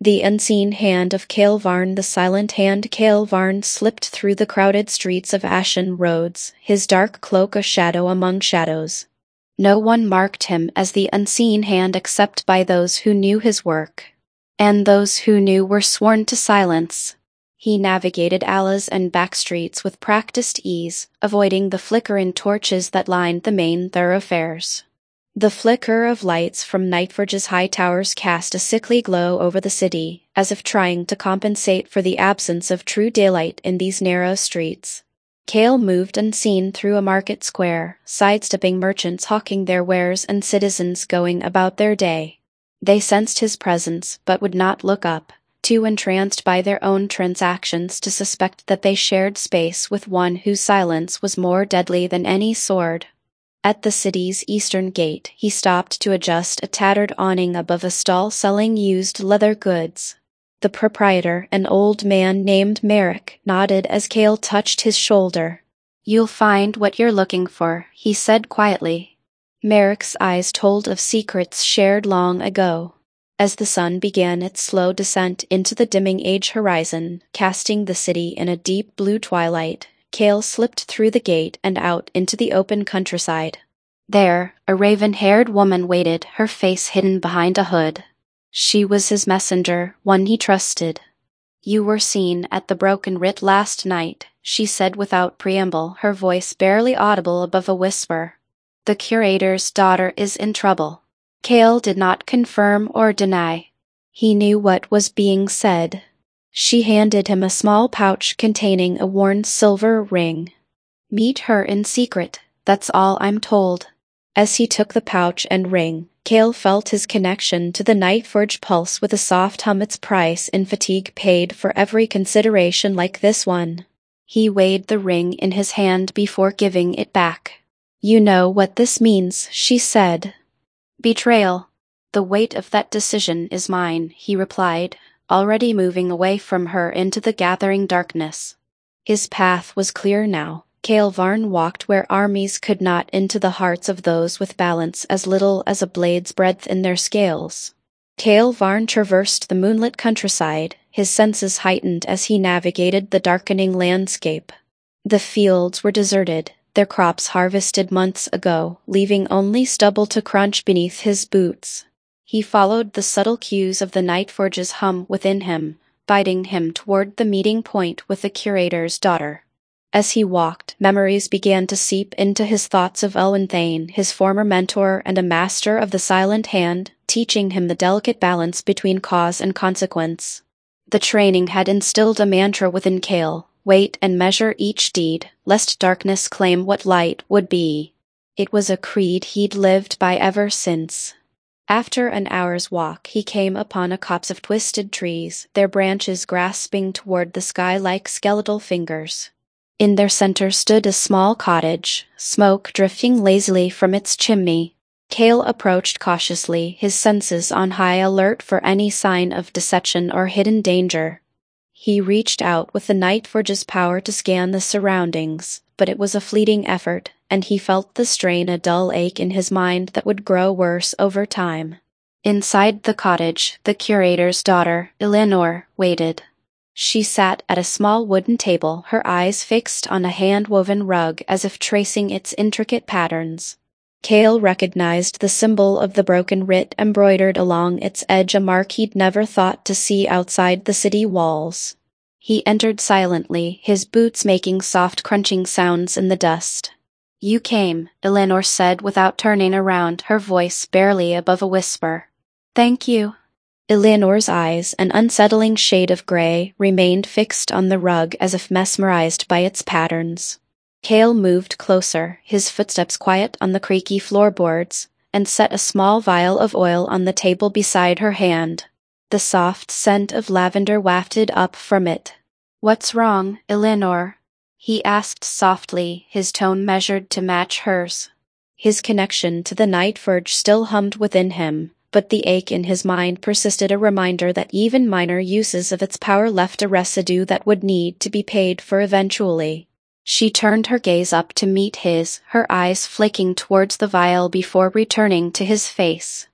The unseen hand of Cale Varn, the silent hand. Cale Varn slipped through the crowded streets of Ashen Roads, his dark cloak a shadow among shadows. No one marked him as the unseen hand except by those who knew his work. And those who knew were sworn to silence. He navigated alleys and back streets with practiced ease, avoiding the flickering torches that lined the main thoroughfares. The flicker of lights from Nightforge's high towers cast a sickly glow over the city, as if trying to compensate for the absence of true daylight in these narrow streets. Cale moved unseen through a market square, sidestepping merchants hawking their wares and citizens going about their day. They sensed his presence but would not look up, too entranced by their own transactions to suspect that they shared space with one whose silence was more deadly than any sword. At the city's eastern gate, he stopped to adjust a tattered awning above a stall selling used leather goods. The proprietor, an old man named Merrick, nodded as Cale touched his shoulder. "You'll find what you're looking for," he said quietly. Merrick's eyes told of secrets shared long ago. As the sun began its slow descent into the dimming age horizon, casting the city in a deep blue twilight, Cale slipped through the gate and out into the open countryside. There, a raven-haired woman waited, her face hidden behind a hood. She was his messenger, one he trusted. "You were seen at the Broken Writ last night," she said without preamble, her voice barely audible above a whisper. "The curator's daughter is in trouble." Cale did not confirm or deny. He knew what was being said. She handed him a small pouch containing a worn silver ring. "Meet her in secret, that's all I'm told." As he took the pouch and ring, Cale felt his connection to the Nightforge pulse with a soft hum, its price in fatigue paid for every consideration like this one. He weighed the ring in his hand before giving it back. "You know what this means," she said. "Betrayal. The weight of that decision is mine," he replied, already moving away from her into the gathering darkness. His path was clear now. Cale Varn walked where armies could not, into the hearts of those with balance as little as a blade's breadth in their scales. Cale Varn traversed the moonlit countryside, his senses heightened as he navigated the darkening landscape. The fields were deserted, their crops harvested months ago, leaving only stubble to crunch beneath his boots. He followed the subtle cues of the Nightforge's hum within him, guiding him toward the meeting point with the curator's daughter. As he walked, memories began to seep into his thoughts of Elwyn Thane, his former mentor and a master of the Silent Hand, teaching him the delicate balance between cause and consequence. The training had instilled a mantra within Cale: wait and measure each deed, lest darkness claim what light would be. It was a creed he'd lived by ever since. After an hour's walk, he came upon a copse of twisted trees, their branches grasping toward the sky like skeletal fingers. In their center stood a small cottage, smoke drifting lazily from its chimney. Cale approached cautiously, his senses on high alert for any sign of deception or hidden danger. He reached out with the Nightforge's power to scan the surroundings, but it was a fleeting effort, and he felt the strain, a dull ache in his mind that would grow worse over time. Inside the cottage, the curator's daughter, Eleanor, waited. She sat at a small wooden table, her eyes fixed on a hand-woven rug as if tracing its intricate patterns. Cale recognized the symbol of the Broken Writ embroidered along its edge, a mark he'd never thought to see outside the city walls. He entered silently, his boots making soft crunching sounds in the dust. "You came," Eleanor said without turning around, her voice barely above a whisper. "Thank you." Eleanor's eyes, an unsettling shade of gray, remained fixed on the rug as if mesmerized by its patterns. Cale moved closer, his footsteps quiet on the creaky floorboards, and set a small vial of oil on the table beside her hand. The soft scent of lavender wafted up from it. "What's wrong, Eleanor?" he asked softly, his tone measured to match hers. His connection to the Nightforge still hummed within him, but the ache in his mind persisted, a reminder that even minor uses of its power left a residue that would need to be paid for eventually. She turned her gaze up to meet his, her eyes flicking towards the vial before returning to his face.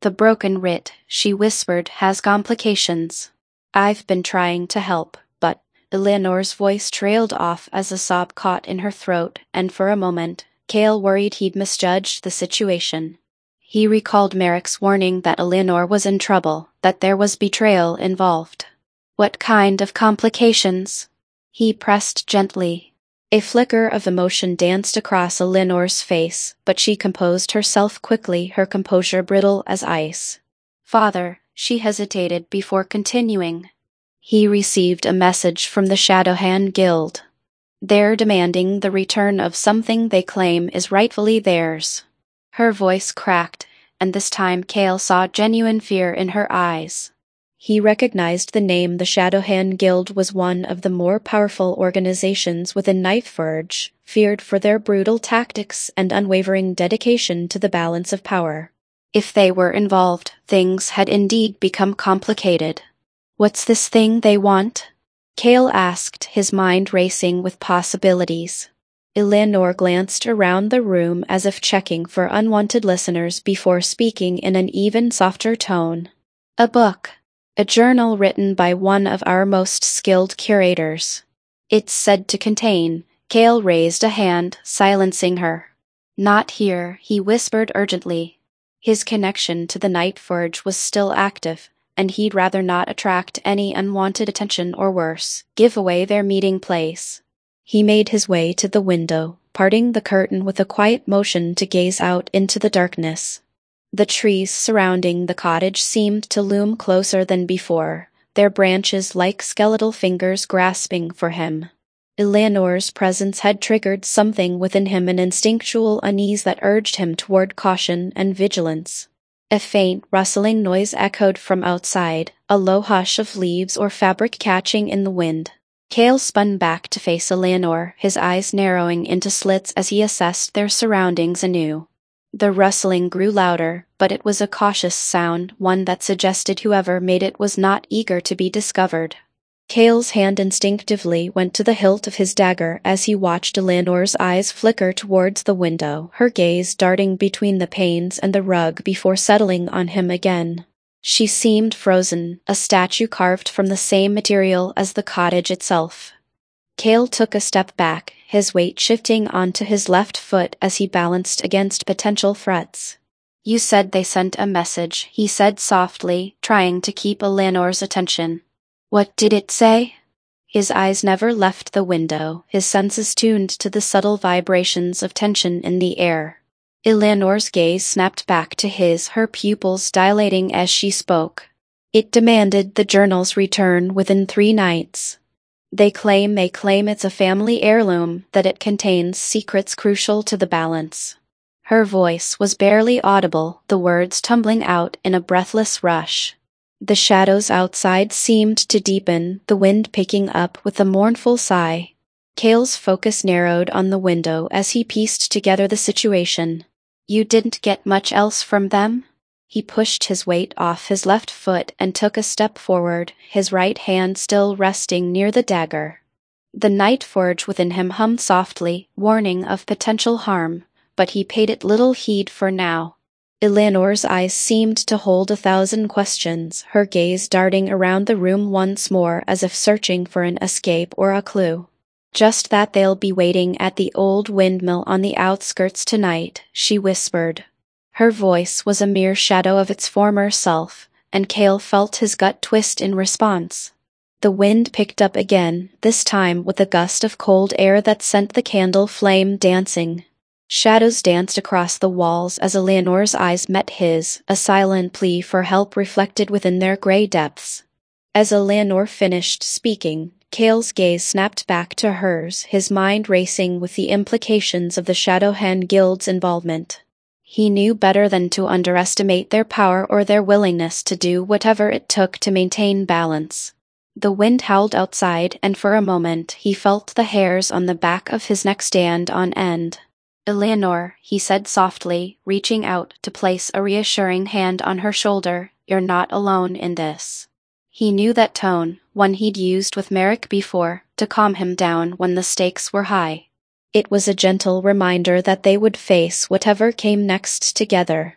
The broken writ, she whispered, has complications. I've been trying to help, but Eleanor's voice trailed off as a sob caught in her throat, and for a moment, Cale worried he'd misjudged the situation. He recalled Merrick's warning that Eleanor was in trouble, that there was betrayal involved. What kind of complications? He pressed gently. A flicker of emotion danced across Eleanor's face, but she composed herself quickly, her composure brittle as ice. Father, she hesitated before continuing. He received a message from the Shadowhand Guild. They're demanding the return of something they claim is rightfully theirs. Her voice cracked, and this time Cale saw genuine fear in her eyes. He recognized the name. The Shadowhand Guild was one of the more powerful organizations within Nightforge, feared for their brutal tactics and unwavering dedication to the balance of power. If they were involved, things had indeed become complicated. What's this thing they want? Cale asked, his mind racing with possibilities. Eleanor glanced around the room as if checking for unwanted listeners before speaking in an even softer tone. A book. A journal written by one of our most skilled curators. It's said to contain. Cale raised a hand, silencing her. Not here, he whispered urgently. His connection to the Nightforge was still active, and he'd rather not attract any unwanted attention or worse, give away their meeting place. He made his way to the window, parting the curtain with a quiet motion to gaze out into the darkness. The trees surrounding the cottage seemed to loom closer than before, their branches like skeletal fingers grasping for him. Eleanor's presence had triggered something within him, an instinctual unease that urged him toward caution and vigilance. A faint rustling noise echoed from outside, a low hush of leaves or fabric catching in the wind. Cale spun back to face Eleanor, his eyes narrowing into slits as he assessed their surroundings anew. The rustling grew louder, but it was a cautious sound, one that suggested whoever made it was not eager to be discovered. Cale's hand instinctively went to the hilt of his dagger as he watched Eleanor's eyes flicker towards the window, her gaze darting between the panes and the rug before settling on him again. She seemed frozen, a statue carved from the same material as the cottage itself. Cale took a step back, his weight shifting onto his left foot as he balanced against potential threats. You said they sent a message, he said softly, trying to keep Eleanor's attention. What did it say? His eyes never left the window, his senses tuned to the subtle vibrations of tension in the air. Eleanor's gaze snapped back to his, her pupils dilating as she spoke. It demanded the journal's return within 3 nights. They claim it's a family heirloom, that it contains secrets crucial to the balance. Her voice was barely audible, the words tumbling out in a breathless rush. The shadows outside seemed to deepen, the wind picking up with a mournful sigh. Cale's focus narrowed on the window as he pieced together the situation. You didn't get much else from them? He pushed his weight off his left foot and took a step forward, his right hand still resting near the dagger. The Nightforge within him hummed softly, warning of potential harm, but he paid it little heed for now. Eleanor's eyes seemed to hold 1,000 questions, her gaze darting around the room once more as if searching for an escape or a clue. Just that they'll be waiting at the old windmill on the outskirts tonight, she whispered. Her voice was a mere shadow of its former self, and Cale felt his gut twist in response. The wind picked up again, this time with a gust of cold air that sent the candle flame dancing. Shadows danced across the walls as Eleanor's eyes met his, a silent plea for help reflected within their gray depths. As Eleanor finished speaking, Cale's gaze snapped back to hers, his mind racing with the implications of the Shadowhand Guild's involvement. He knew better than to underestimate their power or their willingness to do whatever it took to maintain balance. The wind howled outside, and for a moment he felt the hairs on the back of his neck stand on end. Eleanor, he said softly, reaching out to place a reassuring hand on her shoulder, you're not alone in this. He knew that tone, one he'd used with Merrick before, to calm him down when the stakes were high. It was a gentle reminder that they would face whatever came next together.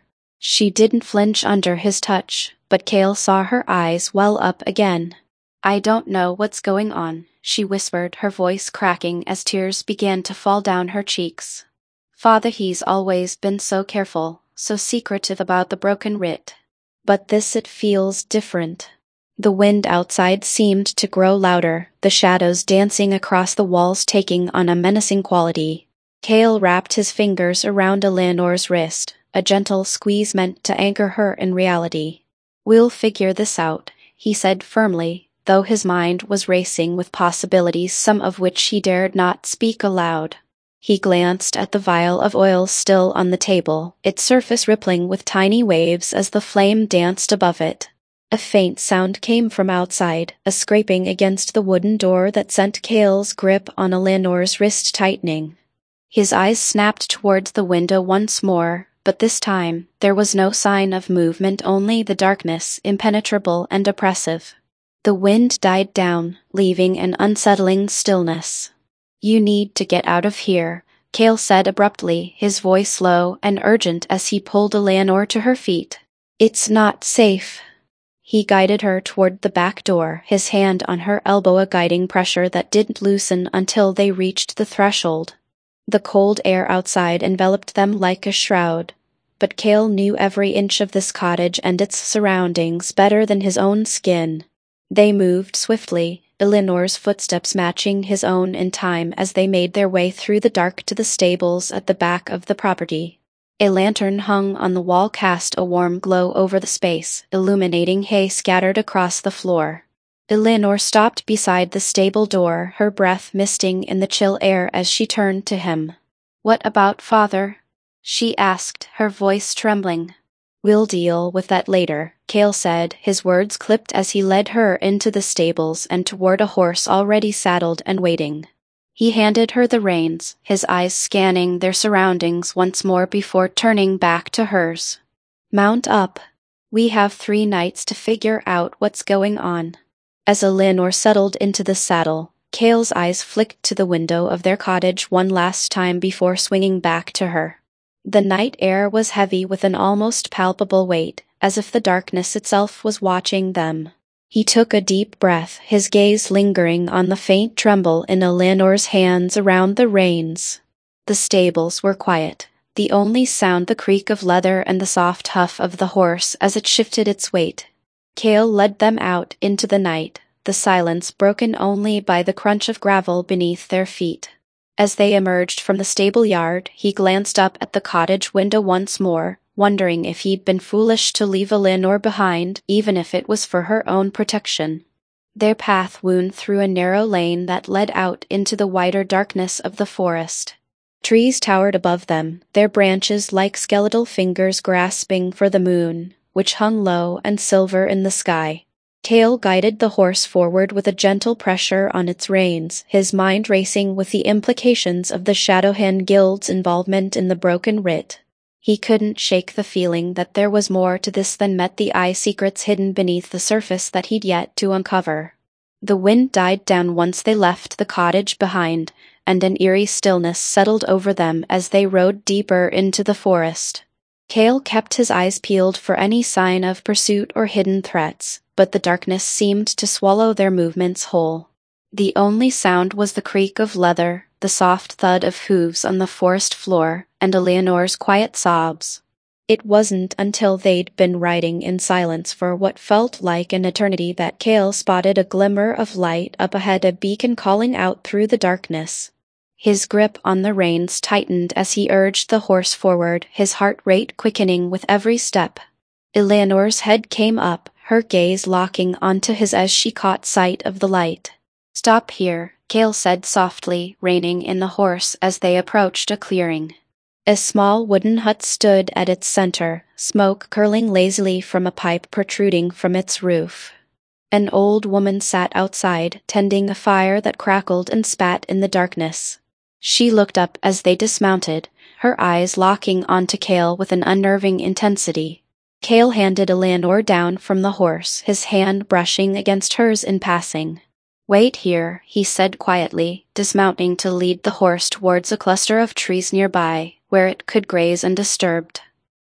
She didn't flinch under his touch, but Cale saw her eyes well up again. "I don't know what's going on," she whispered, her voice cracking as tears began to fall down her cheeks. "Father, he's always been so careful, so secretive about the broken writ. But this, it feels different." The wind outside seemed to grow louder, the shadows dancing across the walls taking on a menacing quality. Cale wrapped his fingers around Eleanor's wrist, a gentle squeeze meant to anchor her in reality. "We'll figure this out," he said firmly, though his mind was racing with possibilities, some of which he dared not speak aloud. He glanced at the vial of oil still on the table, its surface rippling with tiny waves as the flame danced above it. A faint sound came from outside, a scraping against the wooden door that sent Cale's grip on Eleanor's wrist tightening. His eyes snapped towards the window once more, but this time there was no sign of movement, only the darkness, impenetrable and oppressive. The wind died down, leaving an unsettling stillness. "You need to get out of here," Cale said abruptly, his voice low and urgent as he pulled Eleanor to her feet. "It's not safe." He guided her toward the back door, his hand on her elbow, a guiding pressure that didn't loosen until they reached the threshold. The cold air outside enveloped them like a shroud, but Cale knew every inch of this cottage and its surroundings better than his own skin. They moved swiftly, Eleanor's footsteps matching his own in time as they made their way through the dark to the stables at the back of the property. A lantern hung on the wall cast a warm glow over the space, illuminating hay scattered across the floor. Eleanor stopped beside the stable door, her breath misting in the chill air as she turned to him. "What about Father?" she asked, her voice trembling. "We'll deal with that later," Cale said, his words clipped as he led her into the stables and toward a horse already saddled and waiting. He handed her the reins, his eyes scanning their surroundings once more before turning back to hers. "Mount up. We have 3 nights to figure out what's going on." As Eleanor settled into the saddle, Cale's eyes flicked to the window of their cottage one last time before swinging back to her. The night air was heavy with an almost palpable weight, as if the darkness itself was watching them. He took a deep breath, his gaze lingering on the faint tremble in Eleanor's hands around the reins. The stables were quiet, the only sound the creak of leather and the soft huff of the horse as it shifted its weight. Cale led them out into the night, the silence broken only by the crunch of gravel beneath their feet. As they emerged from the stable yard, he glanced up at the cottage window once more, wondering if he'd been foolish to leave Eleanor behind, even if it was for her own protection. Their path wound through a narrow lane that led out into the wider darkness of the forest. Trees towered above them, their branches like skeletal fingers grasping for the moon, which hung low and silver in the sky. Cale guided the horse forward with a gentle pressure on its reins, his mind racing with the implications of the Shadowhand Guild's involvement in the broken writ. He couldn't shake the feeling that there was more to this than met the eye, secrets hidden beneath the surface that he'd yet to uncover. The wind died down once they left the cottage behind, and an eerie stillness settled over them as they rode deeper into the forest. Cale kept his eyes peeled for any sign of pursuit or hidden threats, but the darkness seemed to swallow their movements whole. The only sound was the creak of leather, the soft thud of hooves on the forest floor, and Eleanor's quiet sobs. It wasn't until they'd been riding in silence for what felt like an eternity that Cale spotted a glimmer of light up ahead, a beacon calling out through the darkness. His grip on the reins tightened as he urged the horse forward, his heart rate quickening with every step. Eleanor's head came up, her gaze locking onto his as she caught sight of the light. "Stop here," Cale said softly, reining in the horse as they approached a clearing. A small wooden hut stood at its center, smoke curling lazily from a pipe protruding from its roof. An old woman sat outside, tending a fire that crackled and spat in the darkness. She looked up as they dismounted, her eyes locking onto Cale with an unnerving intensity. Cale handed Eleanor down from the horse, his hand brushing against hers in passing. "Wait here," he said quietly, dismounting to lead the horse towards a cluster of trees nearby, where it could graze undisturbed.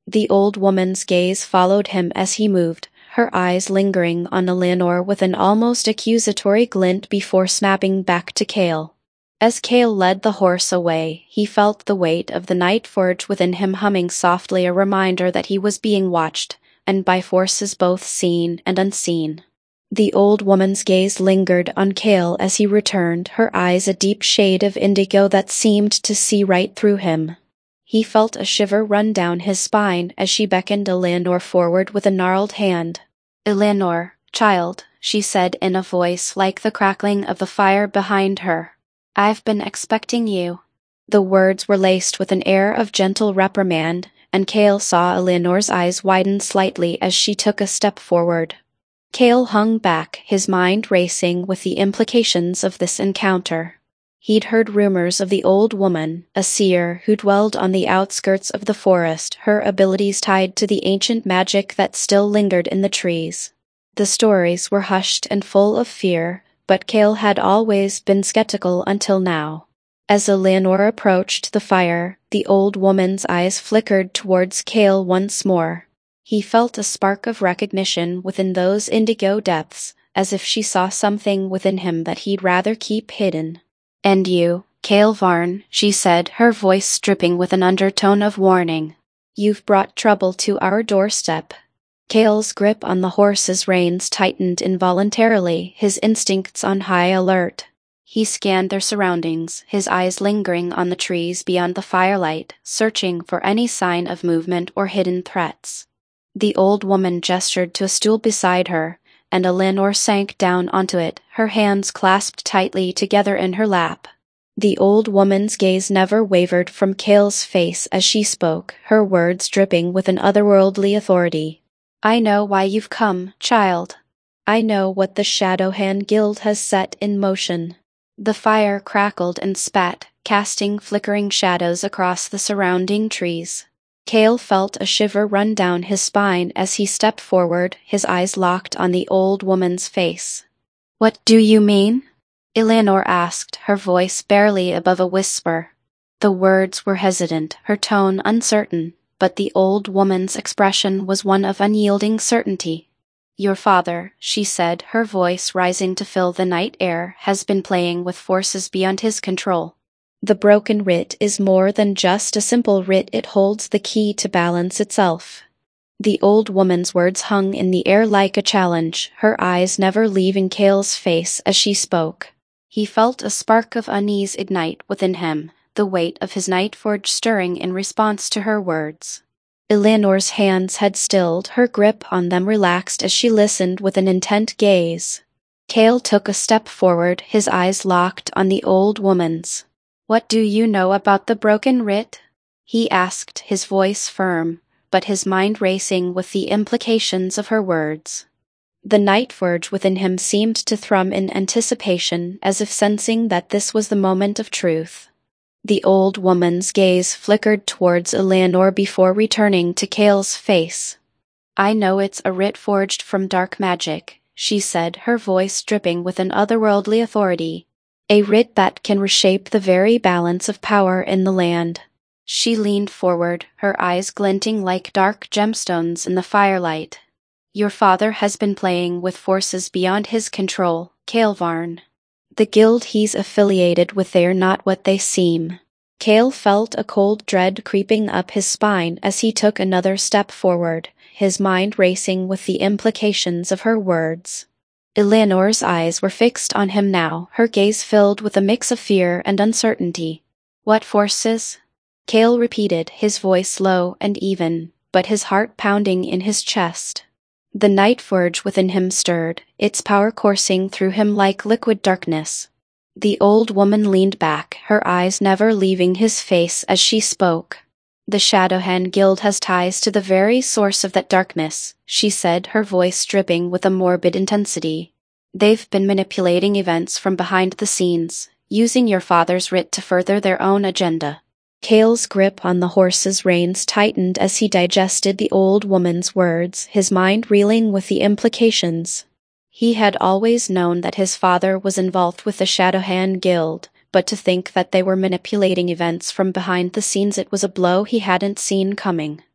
The old woman's gaze followed him as he moved, her eyes lingering on Eleanor with an almost accusatory glint before snapping back to Cale. As Cale led the horse away, he felt the weight of the night forge within him humming softly, a reminder that he was being watched, and by forces both seen and unseen. The old woman's gaze lingered on Cale as he returned, her eyes a deep shade of indigo that seemed to see right through him. He felt a shiver run down his spine as she beckoned Eleanor forward with a gnarled hand. "Eleanor, child," she said in a voice like the crackling of the fire behind her. "I've been expecting you." The words were laced with an air of gentle reprimand, and Cale saw Eleanor's eyes widen slightly as she took a step forward. Cale hung back, his mind racing with the implications of this encounter. He'd heard rumors of the old woman, a seer who dwelled on the outskirts of the forest, her abilities tied to the ancient magic that still lingered in the trees. The stories were hushed and full of fear, but Cale had always been skeptical until now. As Eleanor approached the fire, the old woman's eyes flickered towards Cale once more. He felt a spark of recognition within those indigo depths, as if she saw something within him that he'd rather keep hidden. "And you, Cale Varn," she said, her voice dripping with an undertone of warning. "You've brought trouble to our doorstep." Cale's grip on the horse's reins tightened involuntarily, his instincts on high alert. He scanned their surroundings, his eyes lingering on the trees beyond the firelight, searching for any sign of movement or hidden threats. The old woman gestured to a stool beside her, and Eleanor sank down onto it, her hands clasped tightly together in her lap. The old woman's gaze never wavered from Cale's face as she spoke, her words dripping with an otherworldly authority. "I know why you've come, child. I know what the Shadowhand Guild has set in motion." The fire crackled and spat, casting flickering shadows across the surrounding trees. Cale felt a shiver run down his spine as he stepped forward, his eyes locked on the old woman's face. "What do you mean?" Eleanor asked, her voice barely above a whisper. The words were hesitant, her tone uncertain, but the old woman's expression was one of unyielding certainty. "Your father," she said, her voice rising to fill the night air, "has been playing with forces beyond his control. The broken writ is more than just a simple writ, it holds the key to balance itself." The old woman's words hung in the air like a challenge, her eyes never leaving Cale's face as she spoke. He felt a spark of unease ignite within him, the weight of his night forge stirring in response to her words. Eleanor's hands had stilled, her grip on them relaxed as she listened with an intent gaze. Cale took a step forward, his eyes locked on the old woman's. "What do you know about the broken writ?" he asked, his voice firm, but his mind racing with the implications of her words. The night forge within him seemed to thrum in anticipation, as if sensing that this was the moment of truth. The old woman's gaze flickered towards Eleanor before returning to Cale's face. "I know it's a writ forged from dark magic," she said, her voice dripping with an otherworldly authority. "A writ that can reshape the very balance of power in the land." She leaned forward, her eyes glinting like dark gemstones in the firelight. "Your father has been playing with forces beyond his control, Cale Varn. The guild he's affiliated with, they're not what they seem." Cale felt a cold dread creeping up his spine as he took another step forward, his mind racing with the implications of her words. Eleanor's eyes were fixed on him now, her gaze filled with a mix of fear and uncertainty. "What forces?" Cale repeated, his voice low and even, but his heart pounding in his chest. The night forge within him stirred, its power coursing through him like liquid darkness. The old woman leaned back, her eyes never leaving his face as she spoke. "The Shadowhand Guild has ties to the very source of that darkness," she said, her voice dripping with a morbid intensity. "They've been manipulating events from behind the scenes, using your father's writ to further their own agenda." Cale's grip on the horse's reins tightened as he digested the old woman's words, his mind reeling with the implications. He had always known that his father was involved with the Shadowhand Guild, but to think that they were manipulating events from behind the scenes, it was a blow he hadn't seen coming.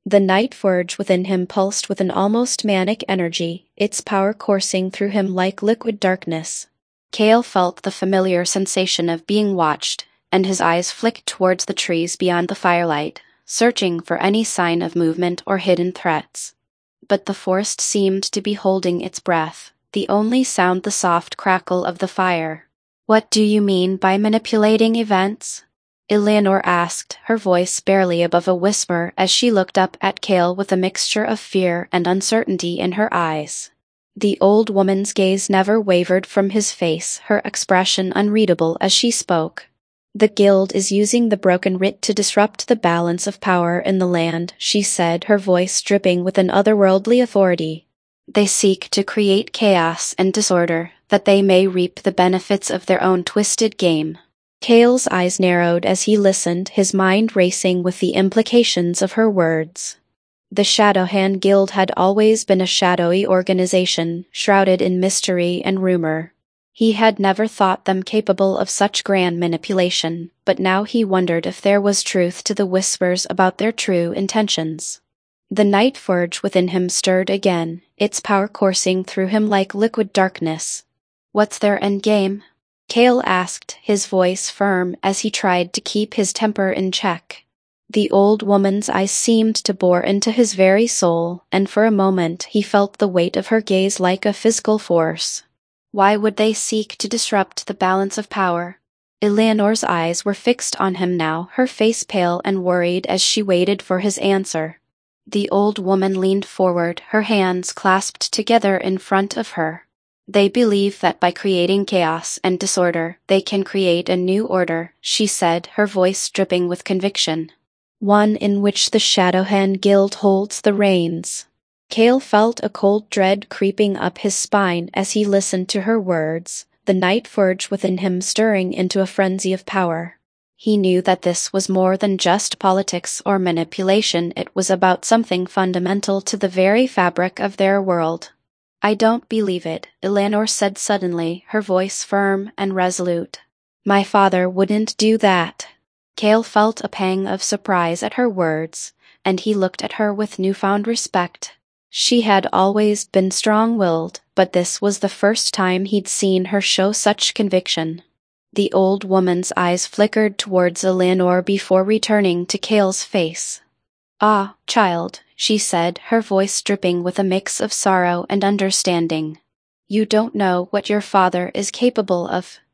The night forge within him pulsed with an almost manic energy, its power coursing through him like liquid darkness. Cale felt the familiar sensation of being watched, and his eyes flicked towards the trees beyond the firelight, searching for any sign of movement or hidden threats. But the forest seemed to be holding its breath, the only sound the soft crackle of the fire. "What do you mean by manipulating events?" Eleanor asked, her voice barely above a whisper as she looked up at Cale with a mixture of fear and uncertainty in her eyes. The old woman's gaze never wavered from his face, her expression unreadable as she spoke. "The Guild is using the Broken Writ to disrupt the balance of power in the land," she said, her voice dripping with an otherworldly authority. "They seek to create chaos and disorder, that they may reap the benefits of their own twisted game." Cale's eyes narrowed as he listened, his mind racing with the implications of her words. The Shadowhand Guild had always been a shadowy organization, shrouded in mystery and rumor. He had never thought them capable of such grand manipulation, but now he wondered if there was truth to the whispers about their true intentions. The night forge within him stirred again, its power coursing through him like liquid darkness. "What's their endgame?" Cale asked, his voice firm as he tried to keep his temper in check. The old woman's eyes seemed to bore into his very soul, and for a moment he felt the weight of her gaze like a physical force. Why would they seek to disrupt the balance of power? Eleanor's eyes were fixed on him now, her face pale and worried as she waited for his answer. The old woman leaned forward, her hands clasped together in front of her. "They believe that by creating chaos and disorder, they can create a new order," she said, her voice dripping with conviction. "One in which the Shadowhand Guild holds the reins." Cale felt a cold dread creeping up his spine as he listened to her words, the night forge within him stirring into a frenzy of power. He knew that this was more than just politics or manipulation, it was about something fundamental to the very fabric of their world. "I don't believe it," Eleanor said suddenly, her voice firm and resolute. "My father wouldn't do that." Cale felt a pang of surprise at her words, and he looked at her with newfound respect. She had always been strong-willed, but this was the first time he'd seen her show such conviction. The old woman's eyes flickered towards Eleanor before returning to Cale's face. "Ah, child," she said, her voice dripping with a mix of sorrow and understanding. "You don't know what your father is capable of."